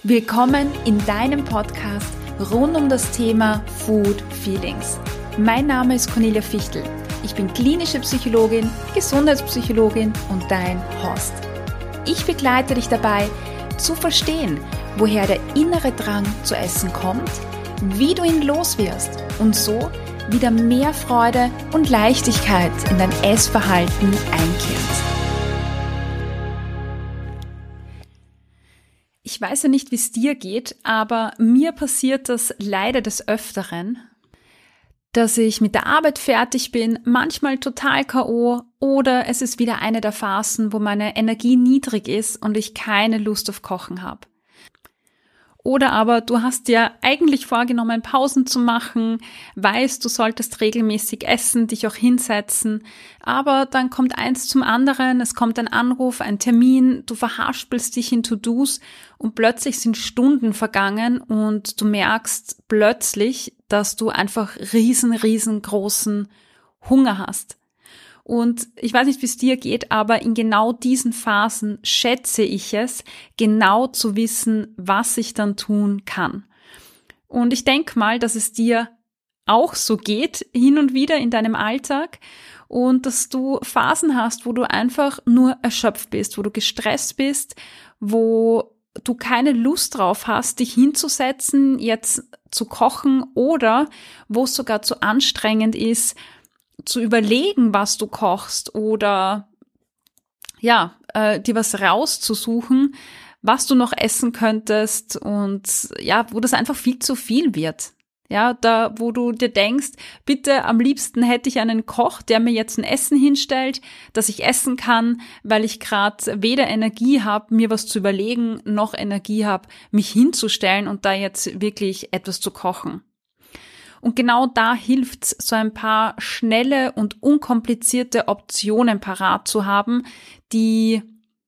Willkommen in deinem Podcast rund um das Thema Food Feelings. Mein Name ist Cornelia Fichtel. Ich bin klinische Psychologin, Gesundheitspsychologin und dein Host. Ich begleite dich dabei, zu verstehen, woher der innere Drang zu essen kommt, wie du ihn loswirst und so wieder mehr Freude und Leichtigkeit in dein Essverhalten einkehrt. Ich weiß ja nicht, wie es dir geht, aber mir passiert das leider des Öfteren, dass ich mit der Arbeit fertig bin, manchmal total K.O. oder es ist wieder eine der Phasen, wo meine Energie niedrig ist und ich keine Lust auf Kochen habe. Oder aber du hast dir eigentlich vorgenommen, Pausen zu machen, weißt, du solltest regelmäßig essen, dich auch hinsetzen, aber dann kommt eins zum anderen, es kommt ein Anruf, ein Termin, du verhaspelst dich in To-Dos und plötzlich sind Stunden vergangen und du merkst plötzlich, dass du einfach riesengroßen Hunger hast. Und ich weiß nicht, wie es dir geht, aber in genau diesen Phasen schätze ich es, genau zu wissen, was ich dann tun kann. Und ich denke mal, dass es dir auch so geht, hin und wieder in deinem Alltag und dass du Phasen hast, wo du einfach nur erschöpft bist, wo du gestresst bist, wo du keine Lust drauf hast, dich hinzusetzen, jetzt zu kochen oder wo es sogar zu anstrengend ist, zu überlegen, was du kochst oder dir was rauszusuchen, was du noch essen könntest und wo das einfach viel zu viel wird. Ja, da wo du dir denkst, bitte am liebsten hätte ich einen Koch, der mir jetzt ein Essen hinstellt, das ich essen kann, weil ich gerade weder Energie habe, mir was zu überlegen, noch Energie habe, mich hinzustellen und da jetzt wirklich etwas zu kochen. Und genau da hilft's, so ein paar schnelle und unkomplizierte Optionen parat zu haben, die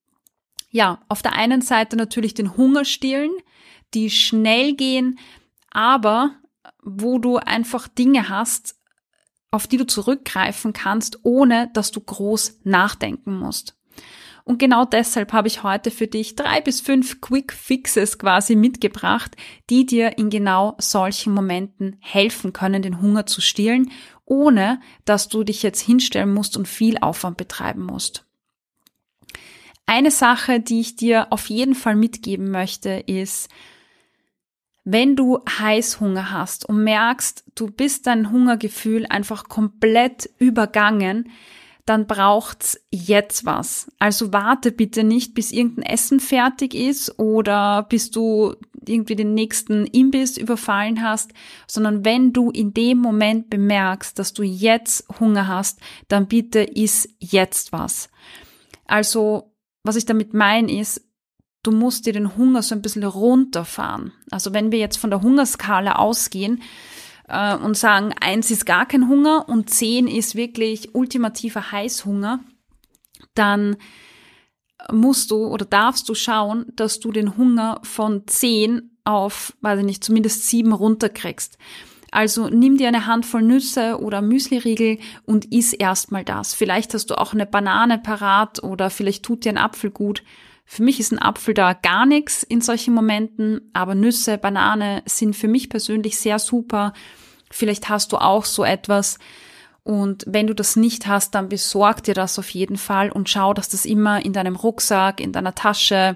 auf der einen Seite natürlich den Hunger stillen, die schnell gehen, aber wo du einfach Dinge hast, auf die du zurückgreifen kannst, ohne dass du groß nachdenken musst. Und genau deshalb habe ich heute für dich 3 bis 5 Quick Fixes quasi mitgebracht, die dir in genau solchen Momenten helfen können, den Hunger zu stillen, ohne dass du dich jetzt hinstellen musst und viel Aufwand betreiben musst. Eine Sache, die ich dir auf jeden Fall mitgeben möchte, ist, wenn du Heißhunger hast und merkst, du bist dein Hungergefühl einfach komplett übergangen, dann braucht's jetzt was. Also warte bitte nicht, bis irgendein Essen fertig ist oder bis du irgendwie den nächsten Imbiss überfallen hast, sondern wenn du in dem Moment bemerkst, dass du jetzt Hunger hast, dann bitte iss jetzt was. Also, was ich damit meine ist, du musst dir den Hunger so ein bisschen runterfahren. Also wenn wir jetzt von der Hungerskala ausgehen, und sagen, 1 ist gar kein Hunger und 10 ist wirklich ultimativer Heißhunger, dann musst du oder darfst du schauen, dass du den Hunger von 10 auf, zumindest 7 runterkriegst. Also nimm dir eine Handvoll Nüsse oder Müsliriegel und iss erstmal das. Vielleicht hast du auch eine Banane parat oder vielleicht tut dir ein Apfel gut. Für mich ist ein Apfel da gar nichts in solchen Momenten, aber Nüsse, Banane sind für mich persönlich sehr super. Vielleicht hast du auch so etwas und wenn du das nicht hast, dann besorg dir das auf jeden Fall und schau, dass das immer in deinem Rucksack, in deiner Tasche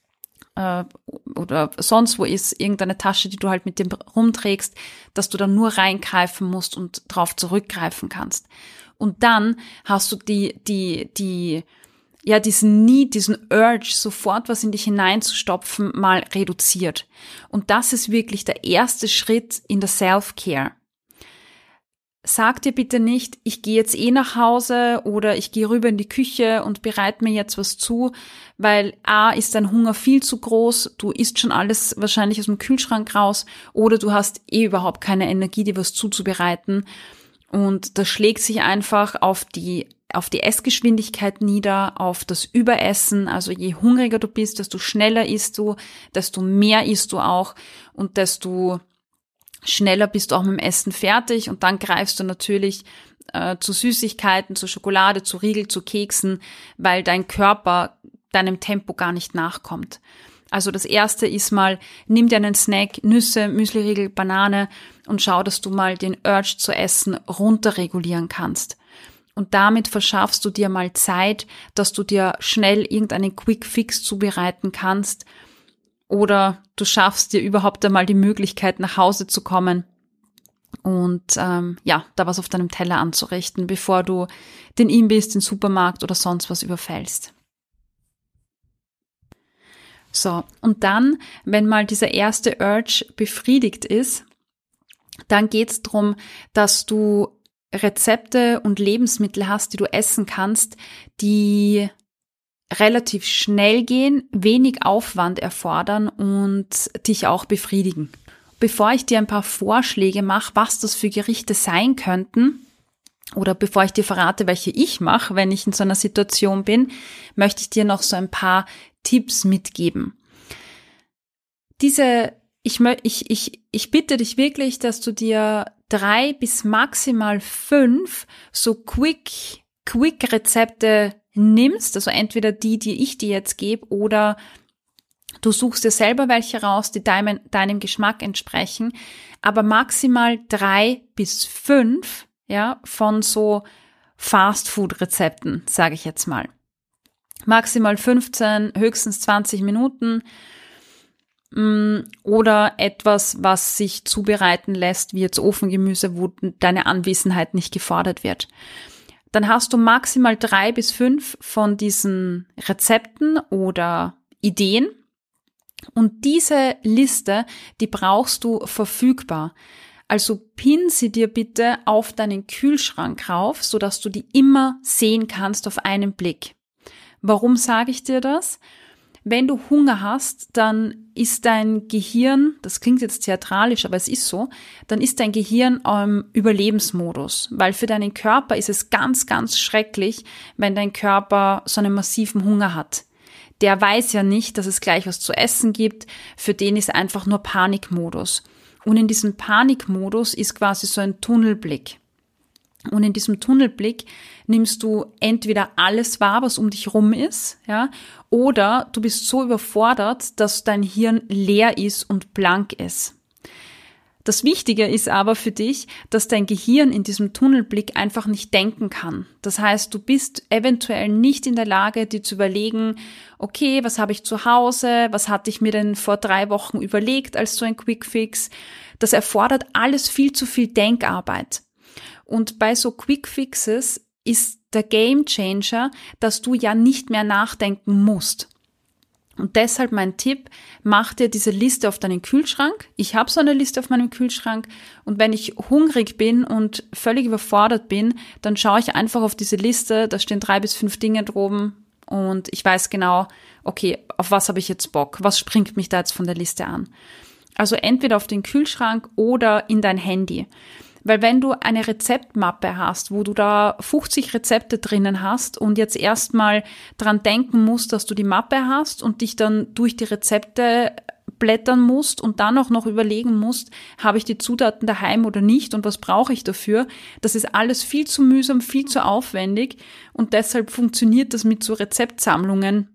oder sonst wo ist, irgendeine Tasche, die du halt mit dem rumträgst, dass du dann nur reingreifen musst und drauf zurückgreifen kannst. Und dann hast du diesen Need, diesen Urge, sofort was in dich hineinzustopfen, mal reduziert. Und das ist wirklich der erste Schritt in der Self-Care. Sag dir bitte nicht, ich gehe jetzt nach Hause oder ich gehe rüber in die Küche und bereite mir jetzt was zu, weil A, ist dein Hunger viel zu groß, du isst schon alles wahrscheinlich aus dem Kühlschrank raus oder du hast überhaupt keine Energie, dir was zuzubereiten. Und das schlägt sich einfach auf die Essgeschwindigkeit nieder, auf das Überessen. Also je hungriger du bist, desto schneller isst du, desto mehr isst du auch und desto schneller bist du auch mit dem Essen fertig und dann greifst du natürlich zu Süßigkeiten, zu Schokolade, zu Riegel, zu Keksen, weil dein Körper deinem Tempo gar nicht nachkommt. Also das erste ist mal, nimm dir einen Snack, Nüsse, Müsliriegel, Banane und schau, dass du mal den Urge zu essen runterregulieren kannst. Und damit verschaffst du dir mal Zeit, dass du dir schnell irgendeinen Quick Fix zubereiten kannst oder du schaffst dir überhaupt einmal die Möglichkeit, nach Hause zu kommen und da was auf deinem Teller anzurichten, bevor du den Imbiss, den Supermarkt oder sonst was überfällst. So, und dann, wenn mal dieser erste Urge befriedigt ist, dann geht's darum, dass du Rezepte und Lebensmittel hast, die du essen kannst, die relativ schnell gehen, wenig Aufwand erfordern und dich auch befriedigen. Bevor ich dir ein paar Vorschläge mache, was das für Gerichte sein könnten, oder bevor ich dir verrate, welche ich mache, wenn ich in so einer Situation bin, möchte ich dir noch so ein paar Tipps mitgeben. Ich bitte dich wirklich, dass du dir 3 bis maximal 5 so Quick-Rezepte nimmst, also entweder die ich dir jetzt gebe, oder du suchst dir selber welche raus, die deinem Geschmack entsprechen, aber maximal 3 bis 5, von so Fast-Food-Rezepten, sage ich jetzt mal. Maximal 15, höchstens 20 Minuten. Oder etwas, was sich zubereiten lässt, wie jetzt Ofengemüse, wo deine Anwesenheit nicht gefordert wird. Dann hast du maximal 3 bis 5 von diesen Rezepten oder Ideen. Und diese Liste, die brauchst du verfügbar. Also pin sie dir bitte auf deinen Kühlschrank rauf, sodass du die immer sehen kannst auf einen Blick. Warum sage ich dir das? Wenn du Hunger hast, dann ist dein Gehirn, das klingt jetzt theatralisch, aber es ist so, dann ist dein Gehirn im Überlebensmodus, weil für deinen Körper ist es ganz, ganz schrecklich, wenn dein Körper so einen massiven Hunger hat. Der weiß ja nicht, dass es gleich was zu essen gibt, für den ist einfach nur Panikmodus. Und in diesem Panikmodus ist quasi so ein Tunnelblick. Und in diesem Tunnelblick nimmst du entweder alles wahr, was um dich rum ist, oder du bist so überfordert, dass dein Hirn leer ist und blank ist. Das Wichtige ist aber für dich, dass dein Gehirn in diesem Tunnelblick einfach nicht denken kann. Das heißt, du bist eventuell nicht in der Lage, dir zu überlegen, okay, was habe ich zu Hause, was hatte ich mir denn vor 3 Wochen überlegt als so ein Quickfix. Das erfordert alles viel zu viel Denkarbeit. Und bei so Quickfixes ist der Gamechanger, dass du ja nicht mehr nachdenken musst. Und deshalb mein Tipp, mach dir diese Liste auf deinen Kühlschrank. Ich habe so eine Liste auf meinem Kühlschrank und wenn ich hungrig bin und völlig überfordert bin, dann schaue ich einfach auf diese Liste, da stehen 3 bis 5 Dinge droben und ich weiß genau, okay, auf was habe ich jetzt Bock? Was springt mich da jetzt von der Liste an? Also entweder auf den Kühlschrank oder in dein Handy. Weil wenn du eine Rezeptmappe hast, wo du da 50 Rezepte drinnen hast und jetzt erstmal dran denken musst, dass du die Mappe hast und dich dann durch die Rezepte blättern musst und dann auch noch überlegen musst, habe ich die Zutaten daheim oder nicht und was brauche ich dafür, das ist alles viel zu mühsam, viel zu aufwendig und deshalb funktioniert das mit so Rezeptsammlungen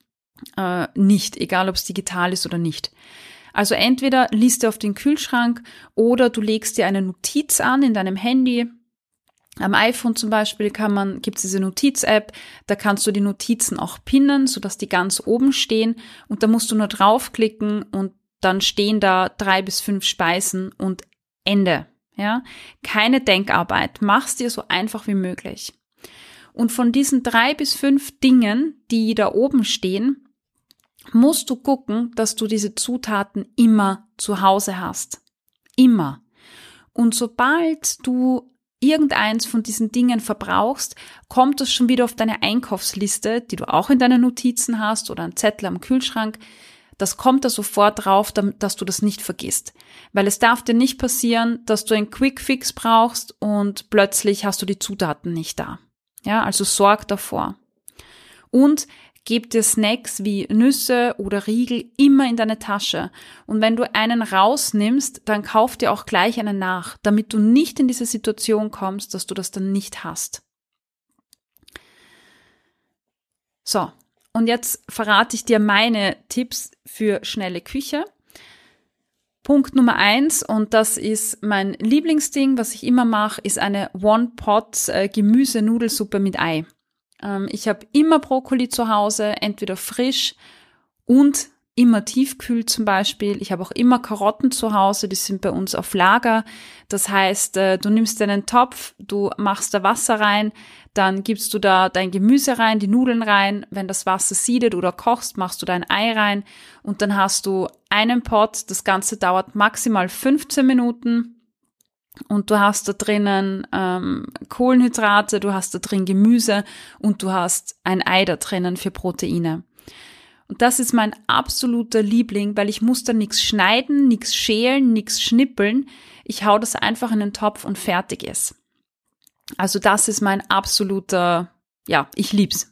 nicht, egal ob es digital ist oder nicht. Also entweder Liste auf den Kühlschrank oder du legst dir eine Notiz an in deinem Handy. Am iPhone zum Beispiel gibt es diese Notiz-App, da kannst du die Notizen auch pinnen, sodass die ganz oben stehen und da musst du nur draufklicken und dann stehen da 3 bis 5 Speisen und Ende. Keine Denkarbeit, mach's dir so einfach wie möglich. Und von diesen 3 bis 5 Dingen, die da oben stehen, musst du gucken, dass du diese Zutaten immer zu Hause hast. Immer. Und sobald du irgendeins von diesen Dingen verbrauchst, kommt das schon wieder auf deine Einkaufsliste, die du auch in deinen Notizen hast oder einen Zettel am Kühlschrank. Das kommt da sofort drauf, dass du das nicht vergisst. Weil es darf dir nicht passieren, dass du einen Quick-Fix brauchst und plötzlich hast du die Zutaten nicht da. Also sorg davor. Und gib dir Snacks wie Nüsse oder Riegel immer in deine Tasche. Und wenn du einen rausnimmst, dann kauf dir auch gleich einen nach, damit du nicht in diese Situation kommst, dass du das dann nicht hast. So, Und jetzt verrate ich dir meine Tipps für schnelle Küche. Punkt Nummer 1, und das ist mein Lieblingsding, was ich immer mache, ist eine One-Pot-Gemüse-Nudelsuppe mit Ei. Ich habe immer Brokkoli zu Hause, entweder frisch und immer tiefkühl zum Beispiel. Ich habe auch immer Karotten zu Hause, die sind bei uns auf Lager. Das heißt, du nimmst einen Topf, du machst da Wasser rein, dann gibst du da dein Gemüse rein, die Nudeln rein. Wenn das Wasser siedet oder kochst, machst du dein Ei rein und dann hast du einen Pot. Das Ganze dauert maximal 15 Minuten und du hast da drinnen Kohlenhydrate, du hast da drin Gemüse und du hast ein Ei da drinnen für Proteine. Und das ist mein absoluter Liebling, weil ich muss da nichts schneiden, nichts schälen, nichts schnippeln. Ich hau das einfach in den Topf und fertig ist. Also das ist mein absoluter, ja, ich lieb's.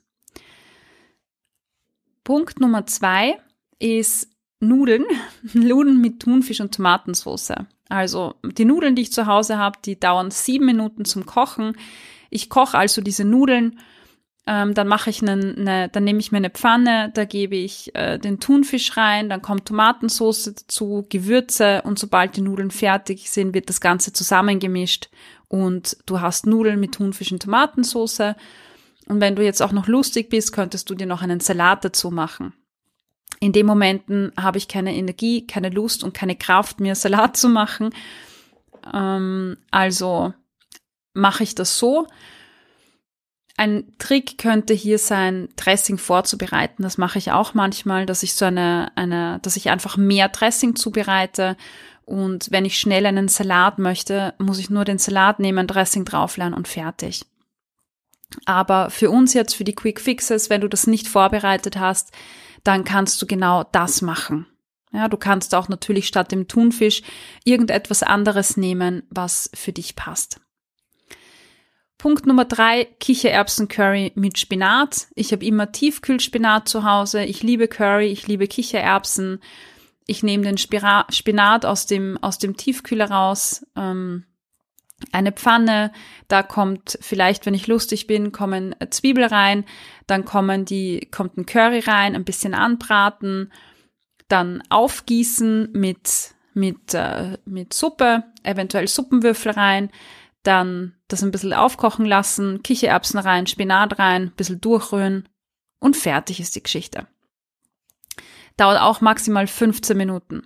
Punkt Nummer 2 ist Nudeln. Nudeln mit Thunfisch und Tomatensauce. Also die Nudeln, die ich zu Hause habe, die dauern 7 Minuten zum Kochen. Ich koche also diese Nudeln. Dann mache ich dann nehme ich mir eine Pfanne, da gebe ich den Thunfisch rein, dann kommt Tomatensauce dazu, Gewürze und sobald die Nudeln fertig sind, wird das Ganze zusammengemischt und du hast Nudeln mit Thunfisch und Tomatensauce. Und wenn du jetzt auch noch lustig bist, könntest du dir noch einen Salat dazu machen. In den Momenten habe ich keine Energie, keine Lust und keine Kraft, mir Salat zu machen. Also mache ich das so. Ein Trick könnte hier sein, Dressing vorzubereiten. Das mache ich auch manchmal, dass ich dass ich einfach mehr Dressing zubereite. Und wenn ich schnell einen Salat möchte, muss ich nur den Salat nehmen, Dressing draufleeren und fertig. Aber für uns jetzt, für die Quick Fixes, wenn du das nicht vorbereitet hast, dann kannst du genau das machen. Ja, du kannst auch natürlich statt dem Thunfisch irgendetwas anderes nehmen, was für dich passt. Punkt Nummer 3, Kichererbsen-Curry mit Spinat. Ich habe immer Tiefkühlspinat zu Hause. Ich liebe Curry, ich liebe Kichererbsen. Ich nehme den Spinat aus dem Tiefkühler raus. Eine Pfanne, da kommt vielleicht, wenn ich lustig bin, kommen Zwiebel rein. Dann kommt ein Curry rein, ein bisschen anbraten. Dann aufgießen mit Suppe, eventuell Suppenwürfel rein. Dann das ein bisschen aufkochen lassen, Kichererbsen rein, Spinat rein, ein bisschen durchrühren und fertig ist die Geschichte. Dauert auch maximal 15 Minuten.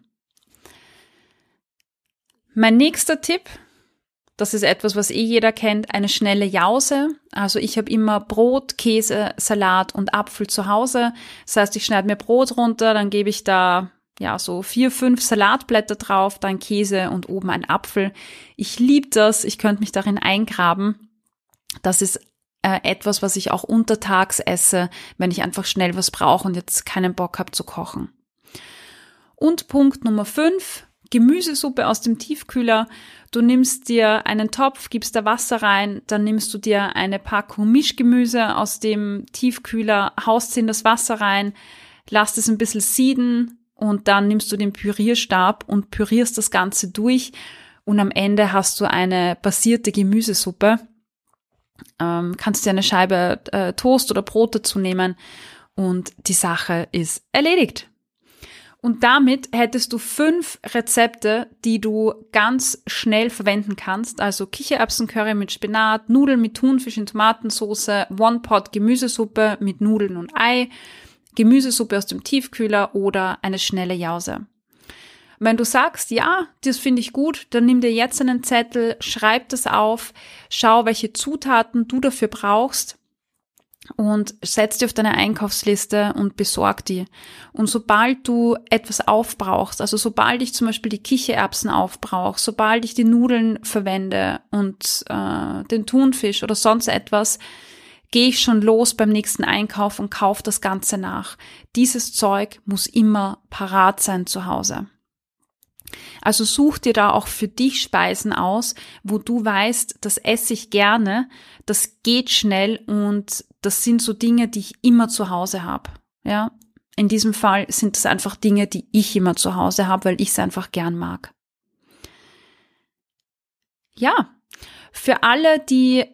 Mein nächster Tipp, das ist etwas, was jeder kennt, eine schnelle Jause. Also ich habe immer Brot, Käse, Salat und Apfel zu Hause. Das heißt, ich schneide mir Brot runter, dann gebe ich da so 4, 5 Salatblätter drauf, dann Käse und oben ein Apfel. Ich liebe das, ich könnte mich darin eingraben. Das ist etwas, was ich auch untertags esse, wenn ich einfach schnell was brauche und jetzt keinen Bock habe zu kochen. Und Punkt Nummer 5, Gemüsesuppe aus dem Tiefkühler. Du nimmst dir einen Topf, gibst da Wasser rein, dann nimmst du dir eine Packung Mischgemüse aus dem Tiefkühler, haust in das Wasser rein, lässt es ein bisschen sieden, und dann nimmst du den Pürierstab und pürierst das Ganze durch und am Ende hast du eine basierte Gemüsesuppe. Kannst dir eine Scheibe Toast oder Brot dazu nehmen und die Sache ist erledigt. Und damit hättest du 5 Rezepte, die du ganz schnell verwenden kannst. Also Kichererbsen-Curry mit Spinat, Nudeln mit Thunfisch in Tomatensauce, One-Pot-Gemüsesuppe mit Nudeln und Ei, Gemüsesuppe aus dem Tiefkühler oder eine schnelle Jause. Wenn du sagst, ja, das finde ich gut, dann nimm dir jetzt einen Zettel, schreib das auf, schau, welche Zutaten du dafür brauchst und setz die auf deine Einkaufsliste und besorg die. Und sobald du etwas aufbrauchst, also sobald ich zum Beispiel die Kichererbsen aufbrauche, sobald ich die Nudeln verwende und den Thunfisch oder sonst etwas, gehe ich schon los beim nächsten Einkauf und kaufe das Ganze nach. Dieses Zeug muss immer parat sein zu Hause. Also such dir da auch für dich Speisen aus, wo du weißt, das esse ich gerne, das geht schnell und das sind so Dinge, die ich immer zu Hause habe. Ja, in diesem Fall sind das einfach Dinge, die ich immer zu Hause habe, weil ich es einfach gern mag. Ja, für alle, die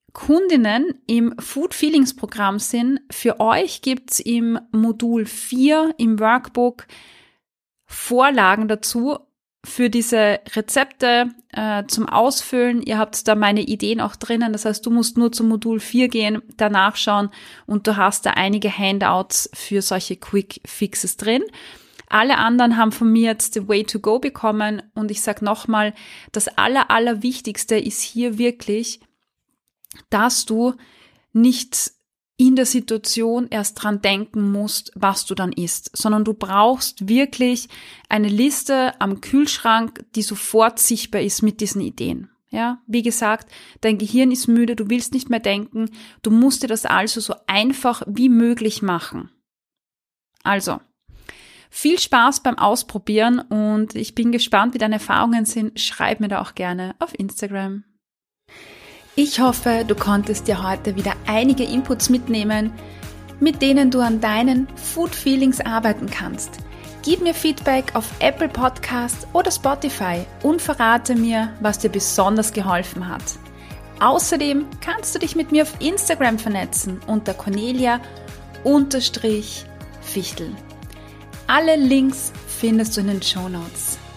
Kundinnen im Food Feelings Programm sind, für euch gibt's im Modul 4 im Workbook Vorlagen dazu für diese Rezepte zum Ausfüllen. Ihr habt da meine Ideen auch drinnen. Das heißt, du musst nur zum Modul 4 gehen, danach schauen und du hast da einige Handouts für solche Quick Fixes drin. Alle anderen haben von mir jetzt the way to go bekommen und ich sage nochmal, das Allerwichtigste ist hier wirklich, dass du nicht in der Situation erst dran denken musst, was du dann isst, sondern du brauchst wirklich eine Liste am Kühlschrank, die sofort sichtbar ist mit diesen Ideen. Ja, wie gesagt, dein Gehirn ist müde, du willst nicht mehr denken, du musst dir das also so einfach wie möglich machen. Also, viel Spaß beim Ausprobieren und ich bin gespannt, wie deine Erfahrungen sind. Schreib mir da auch gerne auf Instagram. Ich hoffe, du konntest dir heute wieder einige Inputs mitnehmen, mit denen du an deinen Food Feelings arbeiten kannst. Gib mir Feedback auf Apple Podcasts oder Spotify und verrate mir, was dir besonders geholfen hat. Außerdem kannst du dich mit mir auf Instagram vernetzen unter Cornelia_Fichtel. Alle Links findest du in den Shownotes.